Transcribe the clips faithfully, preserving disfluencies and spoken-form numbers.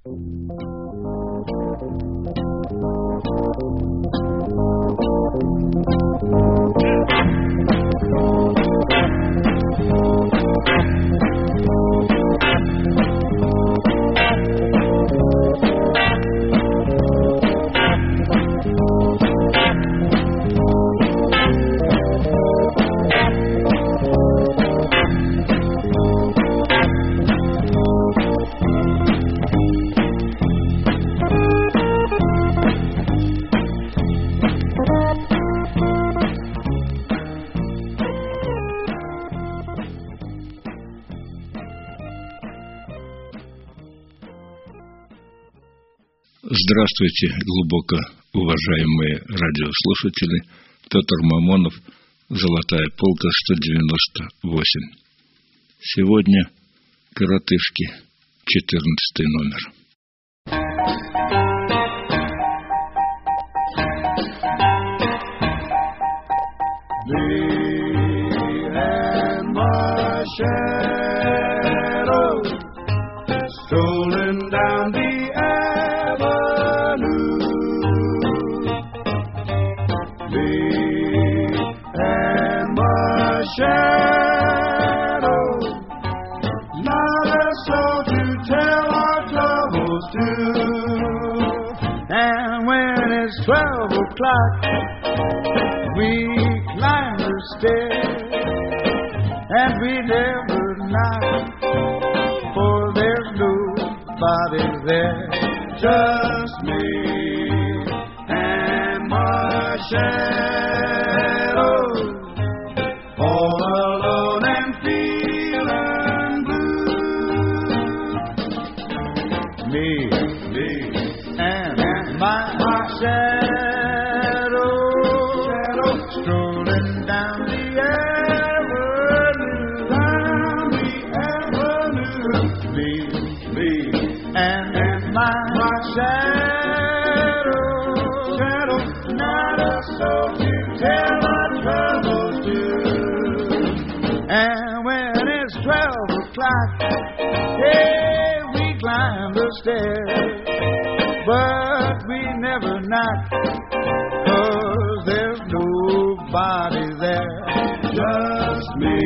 Здравствуйте, глубоко уважаемые радиослушатели. Петр Мамонов, «Золотая полка», сто девяносто восемь. Сегодня «Коротышки», четырнадцатый номер. Twelve o'clock, we climb the stairs, and we never knock, for there's nobody there, just me and my shadow, all alone and feeling blue. Me, me, and my, my shadow. Hey, we climb the stairs, but we never knock, 'cause there's nobody there, just me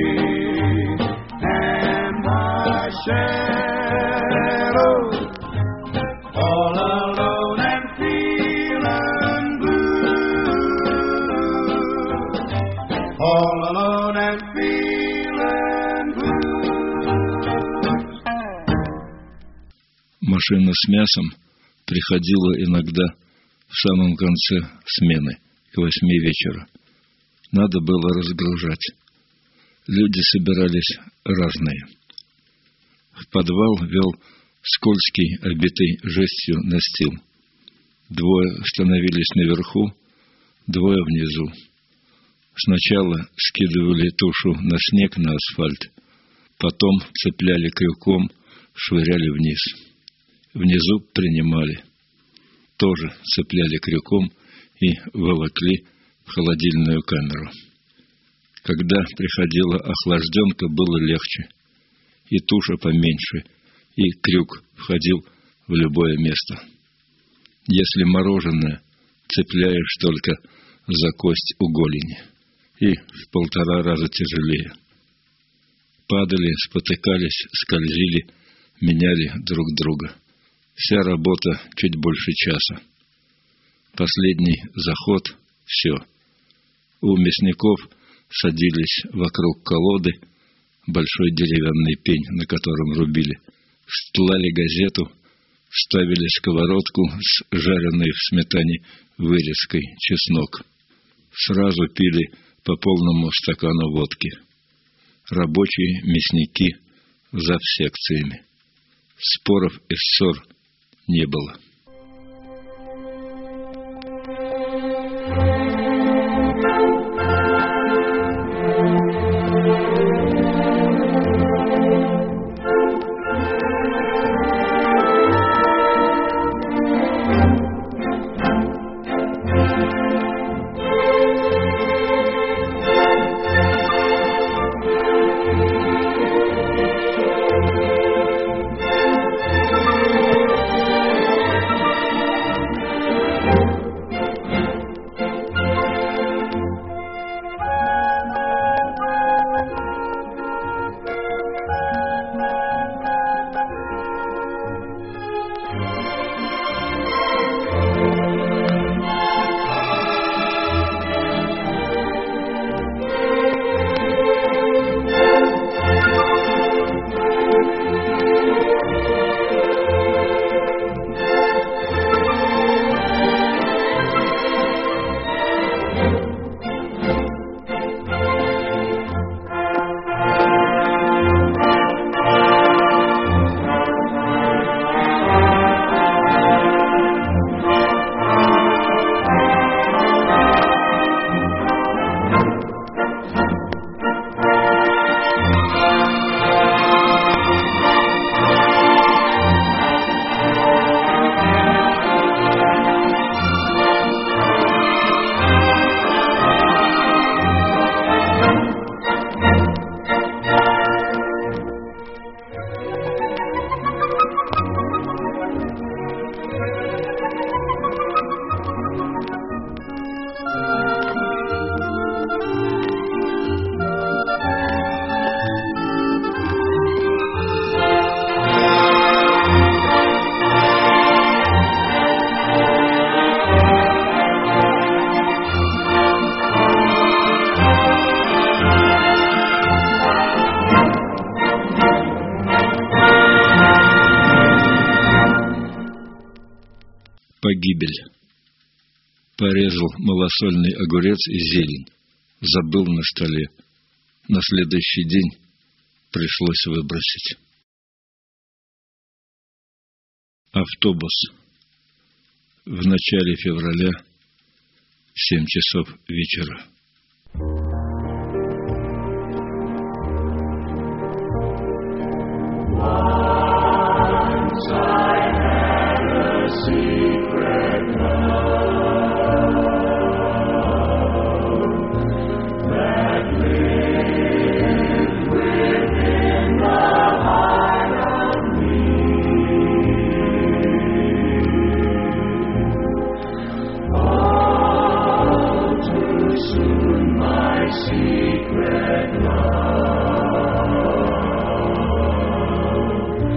and my shadow, all alone and feeling blue, all alone and feeling blue. Машина с мясом приходила иногда в самом конце смены, к восьми вечера. Надо было разгружать. Люди собирались разные. В подвал вел скользкий, обитый жестью настил. Двое становились наверху, двое внизу. Сначала скидывали тушу на снег, на асфальт, потом цепляли крюком, швыряли вниз. Внизу принимали. Тоже цепляли крюком и волокли в холодильную камеру. Когда приходила охлажденка, было легче. И туша поменьше, и крюк входил в любое место. Если мороженое, цепляешь только за кость у голени. И в полтора раза тяжелее. Падали, спотыкались, скользили, меняли друг друга. Вся работа чуть больше часа. Последний заход — все. У мясников садились вокруг колоды, большой деревянный пень, на котором рубили, стлали газету, ставили сковородку с жареной в сметане вырезкой, чеснок. Сразу пили по полному стакану водки. Рабочие, мясники, завсекциями. Споров и ссор не было. Погибель. Порезал малосольный огурец и зелень. Забыл на столе. На следующий день пришлось выбросить. Автобус. В начале февраля, семь часов вечера. Once I had a secret love that lived within the heart of me. All too soon my secret love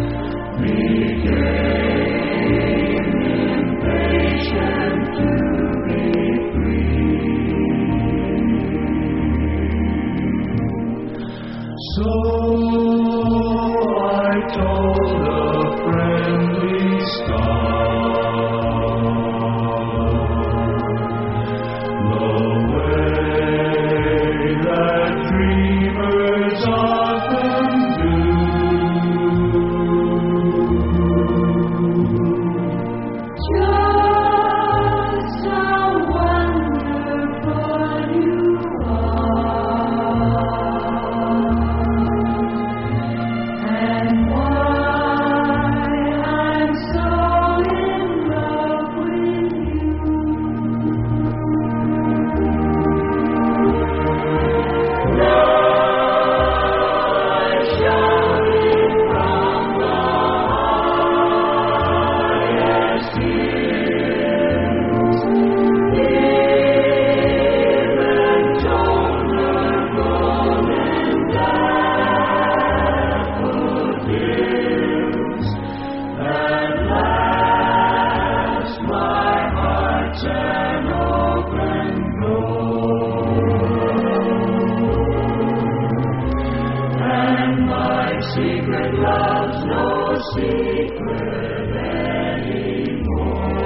became impatient to be free. So I told a friendly star the way that dreamers often do. Just how wonderful you are, and why I'm so in love with you. Love shouting from the highest hills, even told the golden daffodils. At last my heart's an open door, and my secret love's no secret anymore.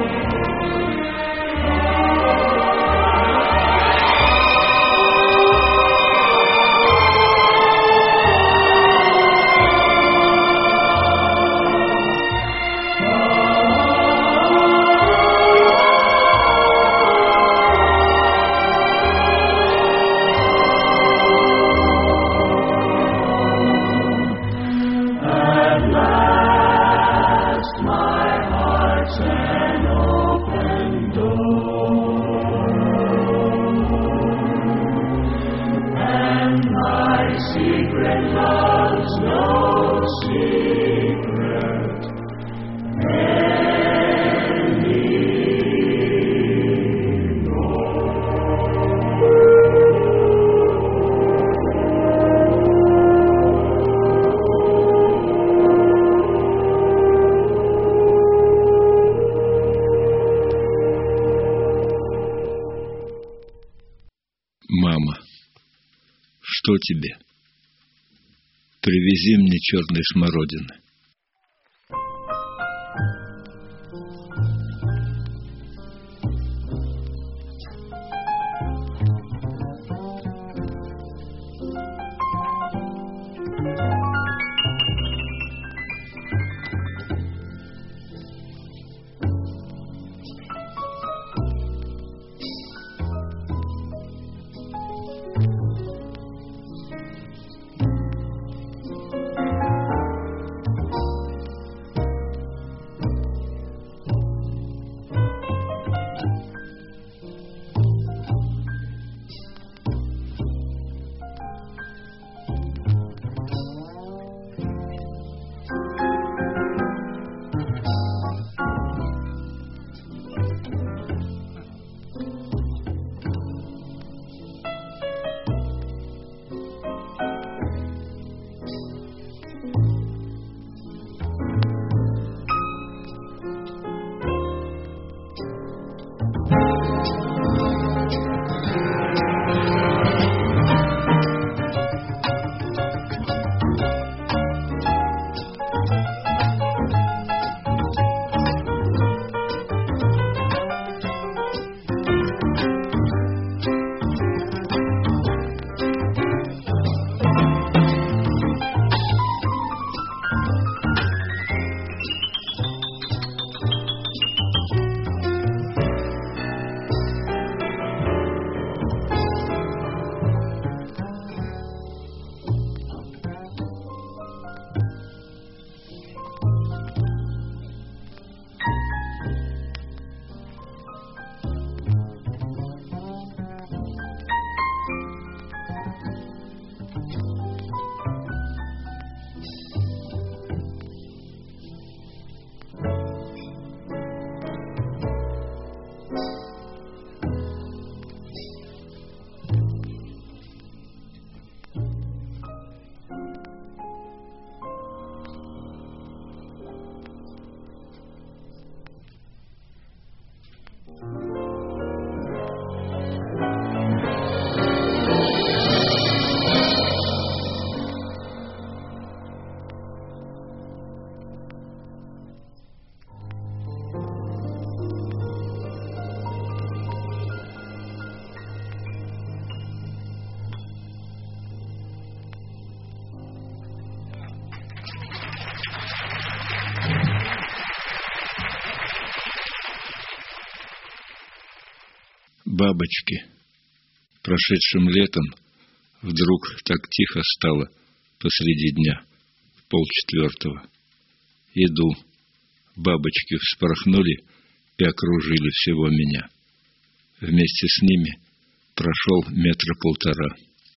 At last my heart's an open door, and my secret love's no secret Мама, что тебе? Привези мне черной смородины. бабочки. Прошедшим летом вдруг так тихо стало посреди дня, в полчетвертого. Иду, бабочки вспорхнули и окружили всего меня. Вместе с ними прошел метра полтора.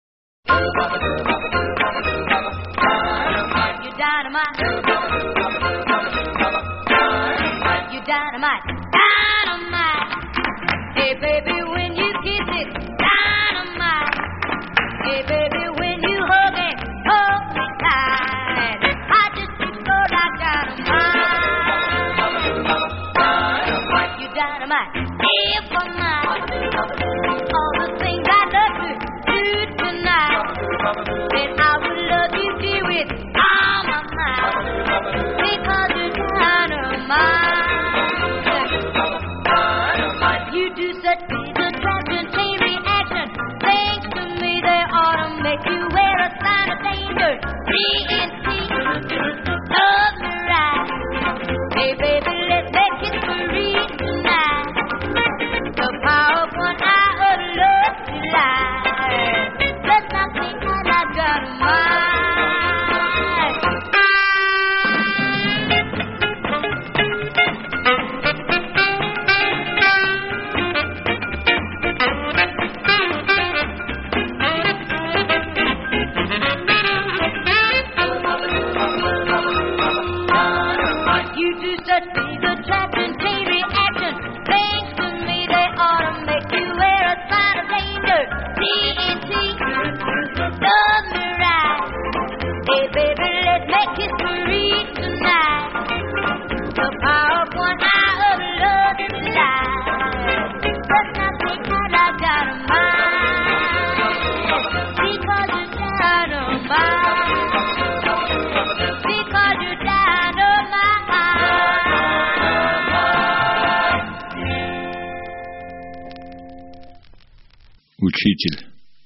Учитель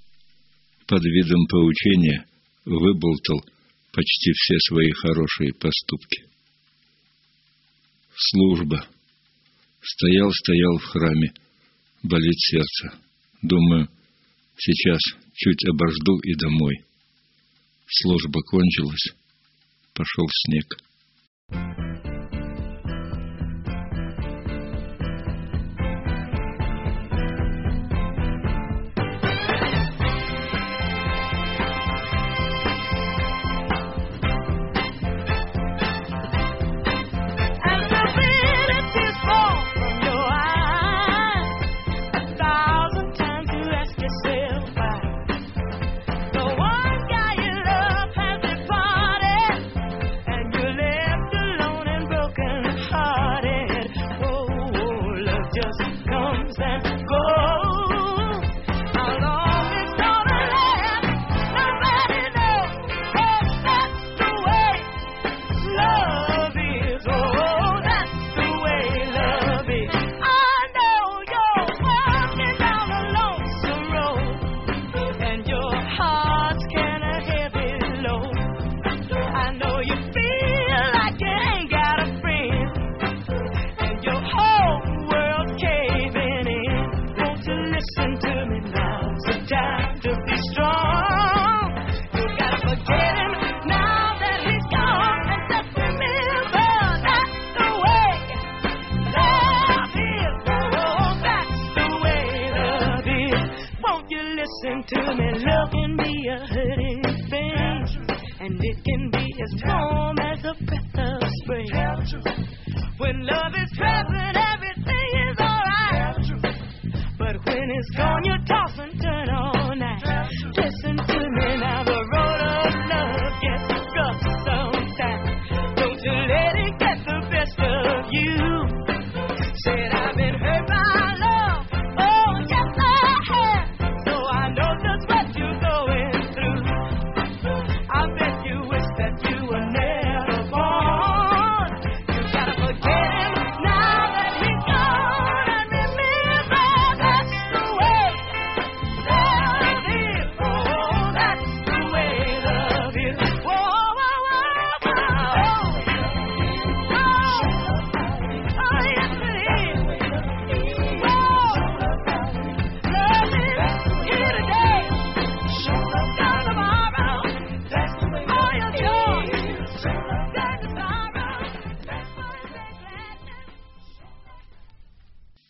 под видом поучения выболтал почти все свои хорошие поступки. Служба. Стоял-стоял в храме, болит сердце. Думаю, сейчас чуть обожду и домой. Служба кончилась, пошел снег. Listen to me, love can be a hurting thing, and it can be as warm as a breath of spring. When love is present, everything is alright, but when it's gone, you toss and turn all night. Listen to me now, the road of love gets rough sometimes. Don't you let it get the best of you. Said I've been hurt by love, oh yes I have.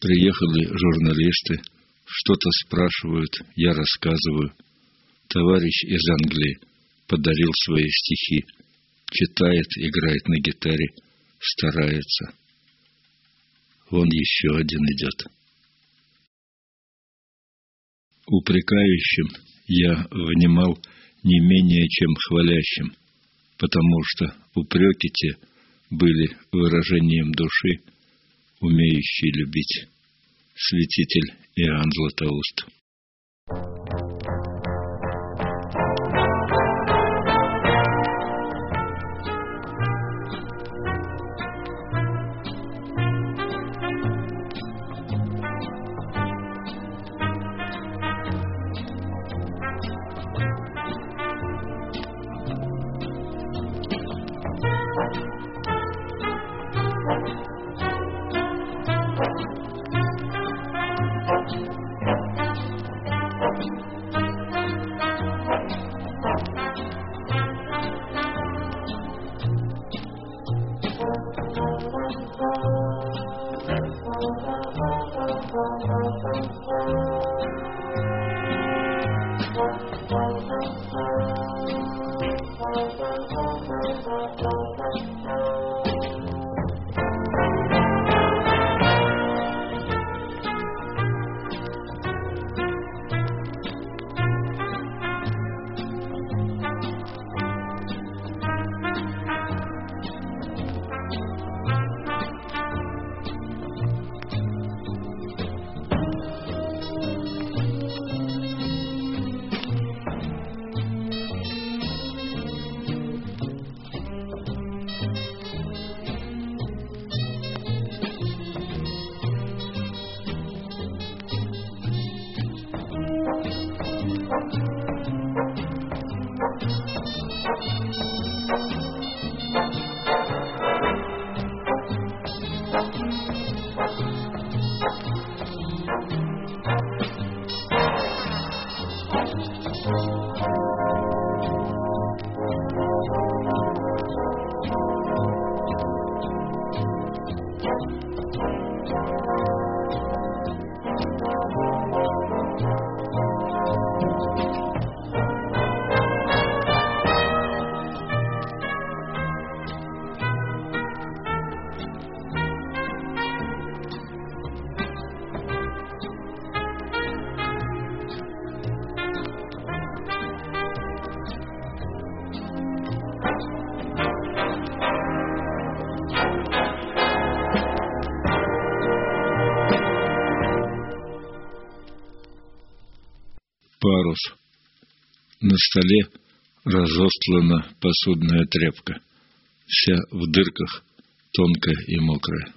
Приехали журналисты, что-то спрашивают, я рассказываю. Товарищ из Англии подарил свои стихи, читает, играет на гитаре, старается. Вон еще один идет. Упрекающим я внимал не менее, чем хвалящим, потому что упреки те были выражением души, умеющей любить. Святитель Иоанн Златоуст. Парус. На столе разостлана посудная тряпка, вся в дырках, тонкая и мокрая.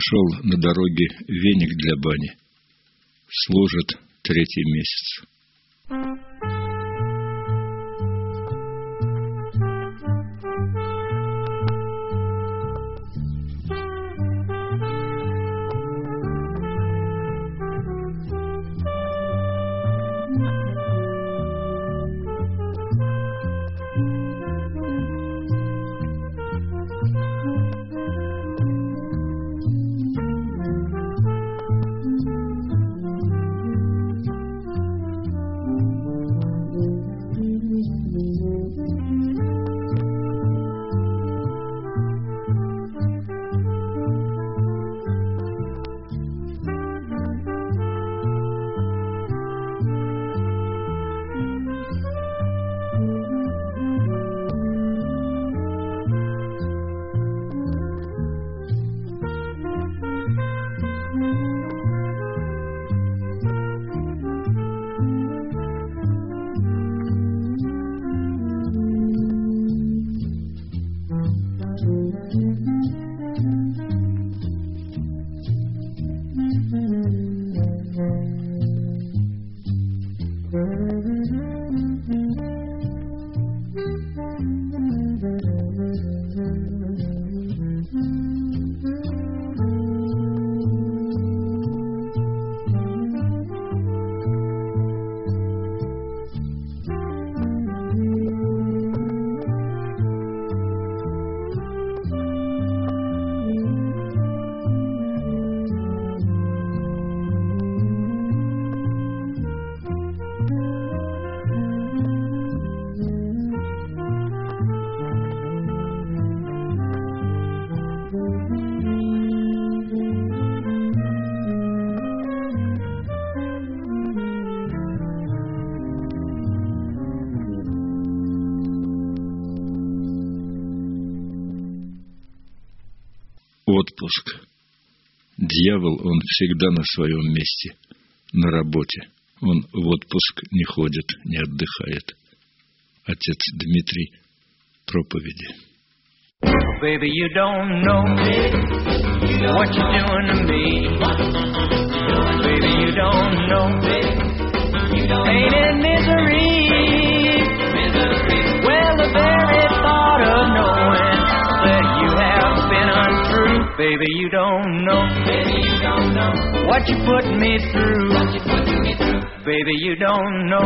Нашел на дороге веник для бани. Служит третий месяц. Отпуск. Дьявол, он всегда на своем месте, на работе. Он в отпуск не ходит, не отдыхает. Отец Дмитрий, проповеди. Baby, you don't know what you're doing to me. Baby, you don't know pain and misery. Well, the very thought of knowing that you have been untrue. Baby, you don't know what you put me through. Baby, you don't know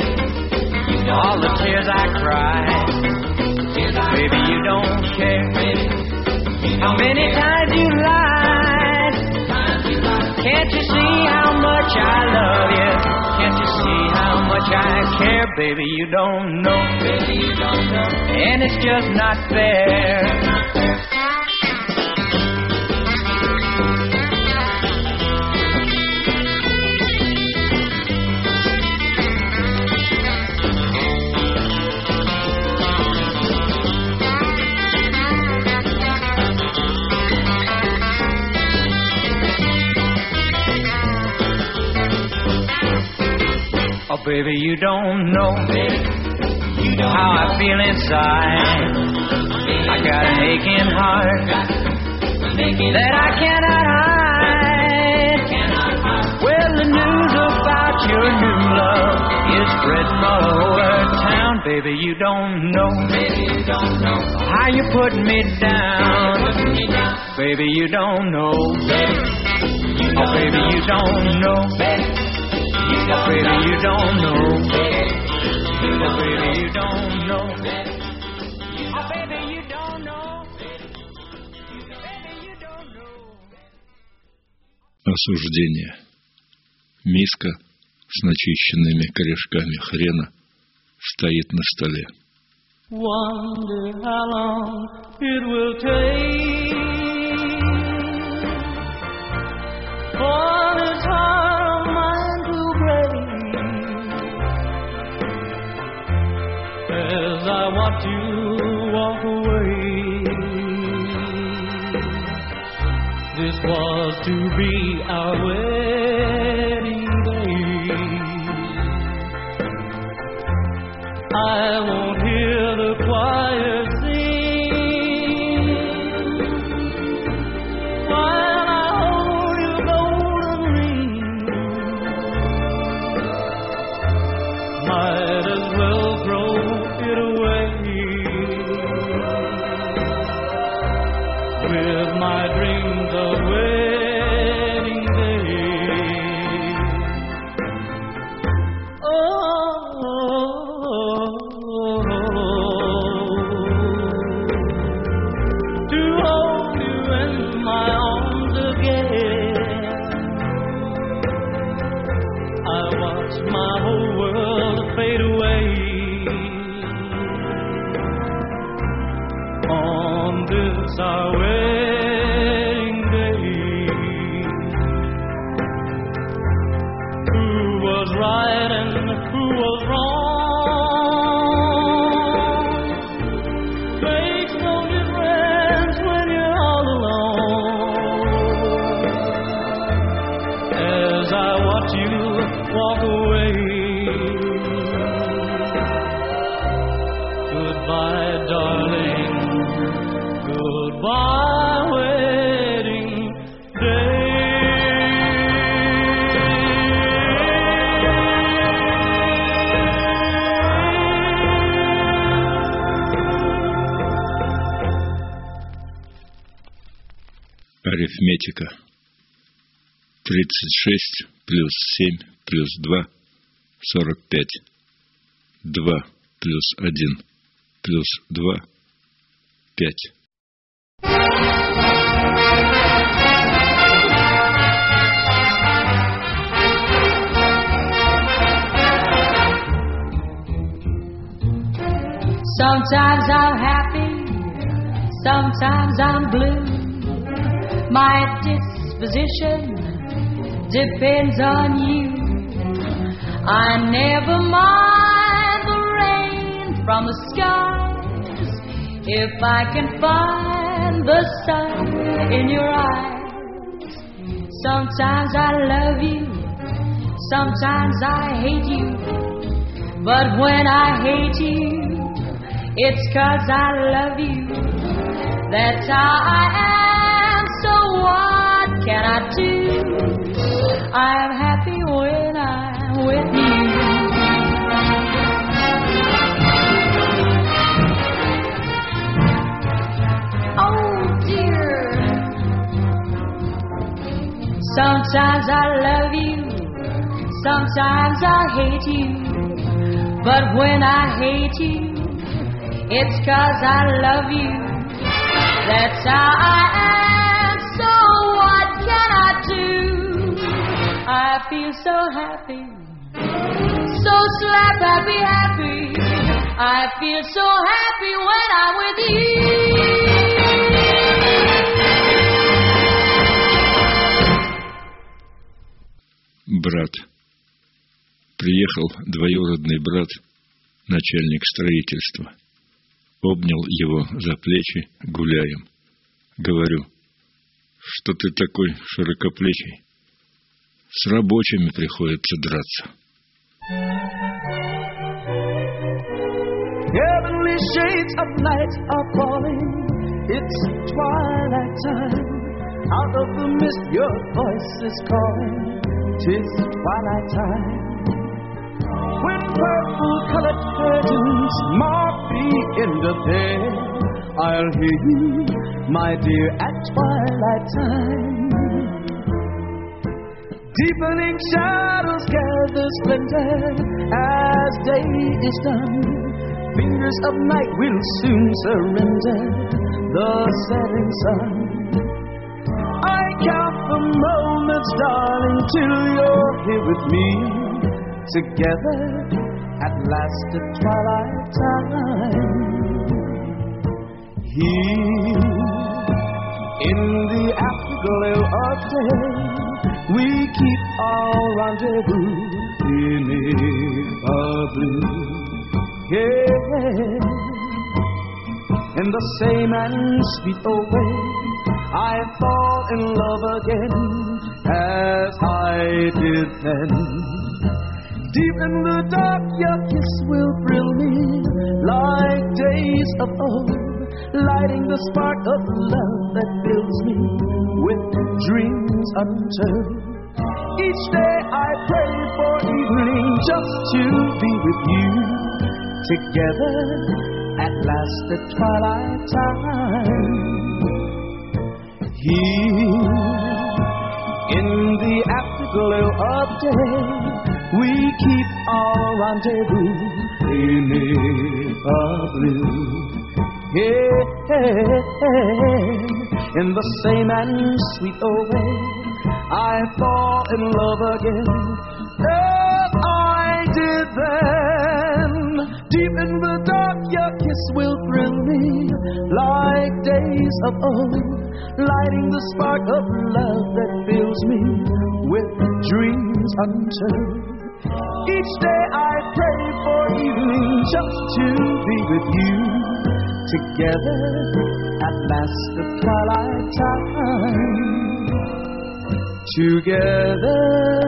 all the tears I cried. Baby, you don't care how many times you lied. Can't you see how much I love you? Can't you see how much I care? Baby, you don't know, and it's just not fair. Oh, baby, you don't know how I feel inside. I got an aching heart that I cannot hide. Well, the news about your new love is spreading all over town. Baby, you don't know how you put me down. Baby, you don't know. Oh, baby, you don't know. Oh, baby, you don't know. Oh, baby, you don't know. Oh, baby, you don't know. Baby, you don't know. Осуждение. Миска с начищенными корешками хрена стоит на столе. Wonder how long it will take for this heart of mine to break, as I watch you walk away. This was to be our wedding day. I won't hear the choir sing while I my whole world fade away. On this our wedding day, who was right and who was wrong makes no difference when you're all alone. As I watch you walk away, goodbye, darling, goodbye, wedding day. Арифметика. тридцать шесть плюс семь плюс два — сорок пять. два плюс один плюс два — пять. Sometimes I'm happy, sometimes I'm blue. My disposition depends on you. I never mind the rain from the skies if I can find the sun in your eyes. Sometimes I love you, sometimes I hate you, but when I hate you, it's 'cause I love you. That's how I am, so what can I do? I'm happy when I'm with you. Oh dear. Sometimes I love you, sometimes I hate you, but when I hate you, it's 'cause I love you. That's how I am, so what can I do? I feel so happy, so slap happy, happy. I feel so happy when I'm with you. Брат. Приехал двоюродный брат, начальник строительства. Обнял его за плечи, гуляем. Говорю: что ты такой широкоплечий? С рабочими приходится драться. Heavenly shades of night are falling. It's twilight time. Out of the mist your voice is calling. 'Tis twilight time. When purple-colored curtains mark the end of day, I'll hear you, my dear, at twilight time. Deepening shadows gather splendor as day is done. Fingers of night will soon surrender the setting sun. I count the moments, darling, till you're here with me. Together at last at twilight time. Here in the afterglow of day, we keep our rendezvous beneath a blue. Yeah. In the same and sweet old way, I fall in love again as I did then. Deep in the dark, your kiss will thrill me like days of old, lighting the spark of love that fills me with dreams untold. Each day I pray for evening just to be with you. Together at last at twilight time. Here in the afterglow of day, we keep our rendezvous beneath a blue. Yeah, in the same and sweet old way, I fall in love again as I of old, lighting the spark of love that fills me with dreams untold. Each day I pray for evening just to be with you. Together at last the twilight time. Together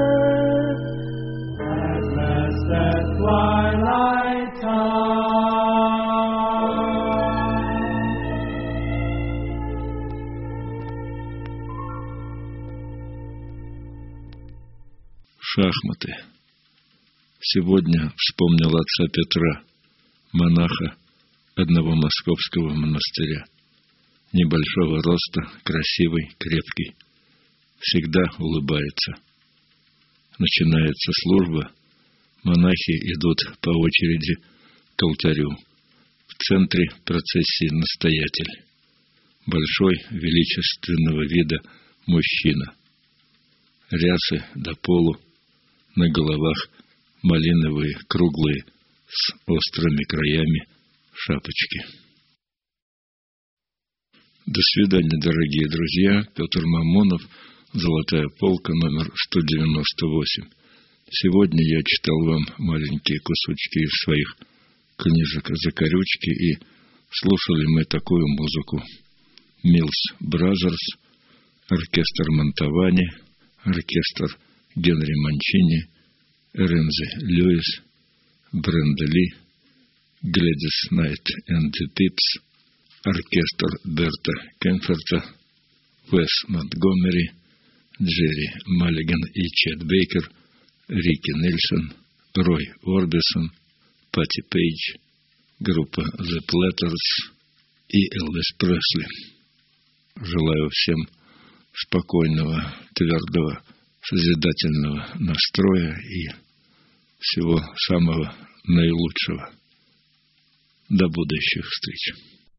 at last that twilight time. Шахматы. Сегодня вспомнил отца Петра, монаха одного московского монастыря. Небольшого роста, красивый, крепкий. Всегда улыбается. Начинается служба, монахи идут по очереди к алтарю. В центре процессии настоятель. Большой, величественного вида мужчина. Рясы до полу, на головах малиновые, круглые, с острыми краями шапочки. До свидания, дорогие друзья. Петр Мамонов, «Золотая полка», номер сто девяносто восемь. Сегодня я читал вам маленькие кусочки из своих книжек «Закорючки», и слушали мы такую музыку. Милс Бразерс, оркестр Монтавани, оркестр Генри Манчини, Рензи Льюис, Бренда Ли, Глэдис Найт энд the Pips, оркестр Берта Кенферта, Уэс Монтгомери, Джерри Маллиган и Чет Бейкер, Рики Нельсон, Рой Орбисон, Патти Пейдж, группа The Platters и Элвис Пресли. Желаю всем спокойного, твердого, созидательного настроя и всего самого наилучшего. До будущих встреч.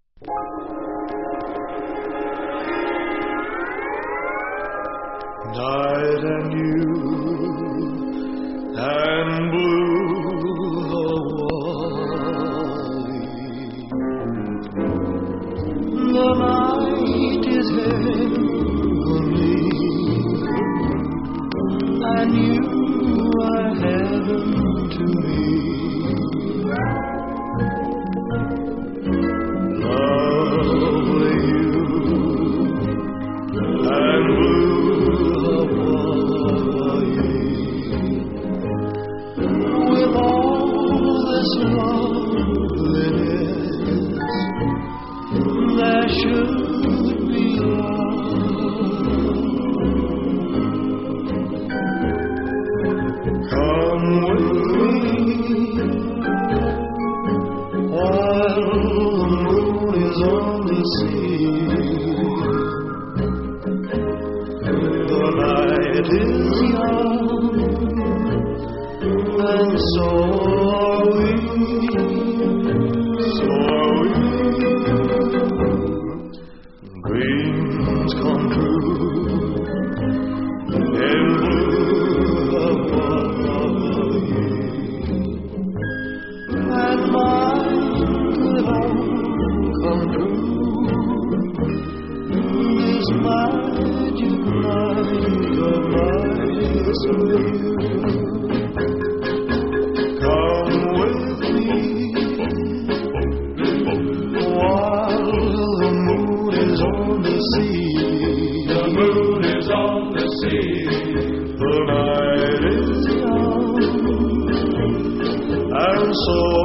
Night and you and blue Hawaii. The night is heavenly, and you are heaven to me. Lovely you and blue Hawaii. With all this loveliness, there should be love. Come with me while the moon is on the sea. The night is young, and so are we, so are we. Dreams come true in blue Hawaii, and mine could all come true. This magic night of nights with you. Come with me while the moon is on the sea. The moon is on the sea. The night is young, and so